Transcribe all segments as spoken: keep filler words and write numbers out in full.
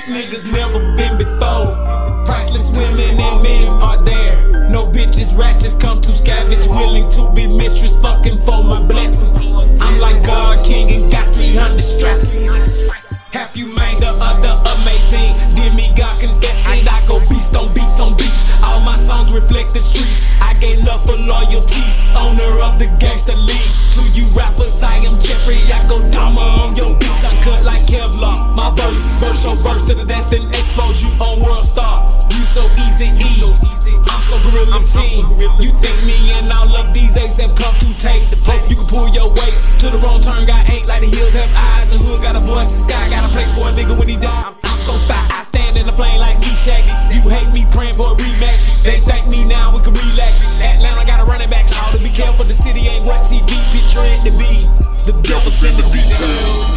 These niggas never been before. Priceless women and men are there. No bitches, ratchets come to scavenge, willing to be mistress, fucking for my blessings. I'm like God King and got three hundred stresses. Half you man, the other amazing. Demigod confessing. I go beast on beats on beats. All my songs reflect the streets. I gain love for loyalty. Owner of the gangster league. To you rappers, I am Jeffrey. I go Dahmer on your beats. I cut like Kevlar. My verse, verse your verse to the death and expose you on World Star. You so easy, E. I'm so gorilla team. You think me and all of these apes have come to take the place? You can pull your weight to the wrong turn. Got eight like the hills have eyes. The hood got a voice, the sky got a place for a nigga when he die. I'm so fat, I stand in the plane like me Shaggy. You hate me praying for a rematch. They thank me now, we can relax. Atlanta got a running back. All to be careful, the city ain't what T V picture it to be. The devil's in the details.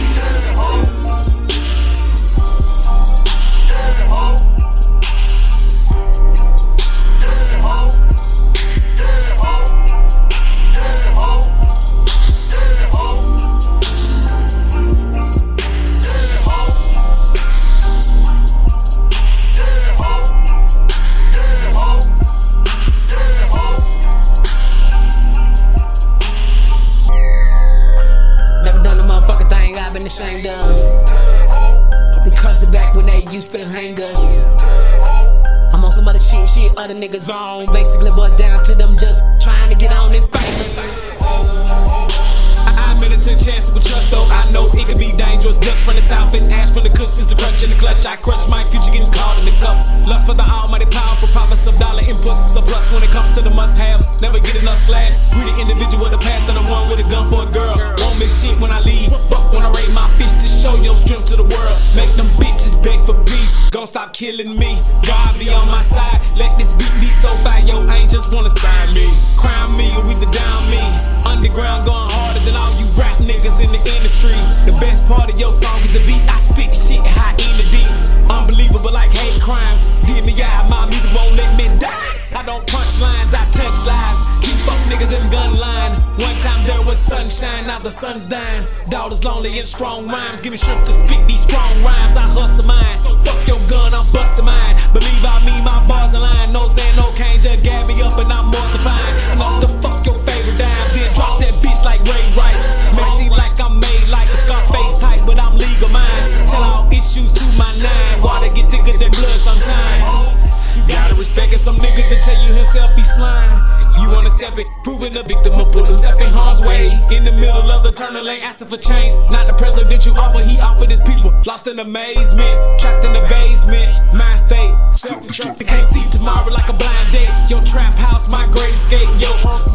I've been ashamed of, because of back when they used to hang us. I'm on some other shit, shit other niggas on. Basically boy down to them just trying to get on and famous. I admit it to chance with trust though. I know it could be dangerous. Dust from the south and ash from the cushions. The crunch in the clutch. I crush my future getting caught in the cup. Lust for the almighty powerful promise of dollar inputs. A plus when it comes to the must have. Never get enough slash. Greedy individual, the path of the one with a gun for a girl. Won't miss shit when I leave. But when I raise my fist to show your strength to the world. Make them bitches beg for peace. Gon' stop killing me. God be on my side. Let this beat be so fire. Yo, I ain't just wanna sign me. Crown me or we the down me. Underground going harder than all you rap niggas in the industry. The best part of your song is the beat. I spit shit high in the deep. Unbelievable like hate crimes. Give me out, my music won't let me die. I don't punch lines, I touch lives. Keep fuck niggas in gun line. One time there was sunshine, now the sun's dying. Daughters lonely and strong rhymes. Give me strength to spit these strong rhymes. I hustle mine. Fuck your gun, I'm busting mine. Believe I mean my bars in line. No saying no cane, just gab me up and I'm more than fine. Enough to fuck your favorite dime. Then drop that bitch like Ray Rice. May seem like I'm made like a Scarface type, but I'm legal mind. Tell all issues to my nine. Water get thicker than blood sometimes. Gotta respect it, some niggas that tell you himself he's slime. You wanna step it, proving the victim will put himself in harm's way. In the middle of the turning lane, asking for change. Not the presidential offer, he offered his people. Lost in amazement, trapped in the basement. Mind state, self-destruct. Can't see tomorrow like a blind date. Your trap house, my great escape. Yo,